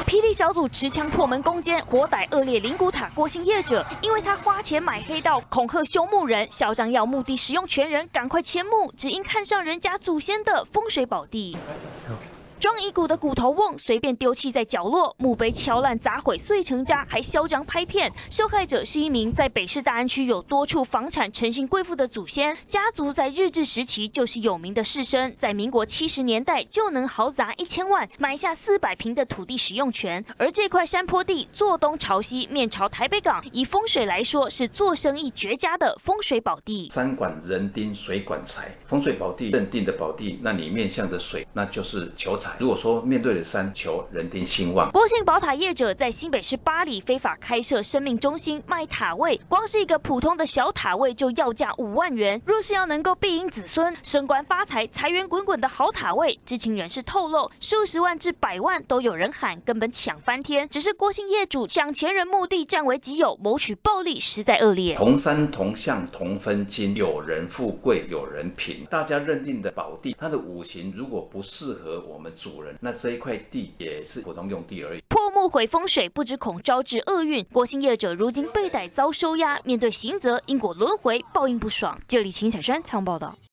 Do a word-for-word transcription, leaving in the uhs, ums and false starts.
霹雳小组持枪破门攻坚，活逮恶劣灵骨塔郭姓业者，因为他花钱买黑道，恐吓修墓人，嚣张要墓地使用权人赶快迁墓，只因看上人家祖先的风水宝地。 装遗骨的骨头瓮随便丢弃在角落，墓碑敲烂砸毁碎成渣，还嚣张拍片。受害者是一名在北市大安区有多处房产陈姓贵妇的祖先，家族在日治时期就是有名的士绅，在民国七十年代就能豪砸一千万买下四百平的土地使用权。而这块山坡地坐东朝西，面朝台北港，以风水来说是做生意绝佳的风水宝地。 山管人丁，水管财，风水宝地认定的宝地，那你面向的水，那就是求财。 如果说面对了山，求人丁兴旺。 郭姓宝塔业者在新北市八里非法开设生命中心卖塔位，光是一个普通的小塔位就要价五万元。若是要能够庇荫子孙、升官发财、财源滚滚的好塔位，知情人士透露，数十万至百万都有人喊，根本抢翻天。只是郭姓业主抢前人墓地占为己有，谋取暴利，实在恶劣。 同山同向同分金，有人富贵有人贫。大家认定的宝地，它的五行如果不适合我们主人，那这一块地也是普通用地而已。 破墓毁风水，不只恐招致厄运。郭姓业者如今被逮遭收押，面对刑责，因果轮回，报应不爽。这里秦小山采访报道。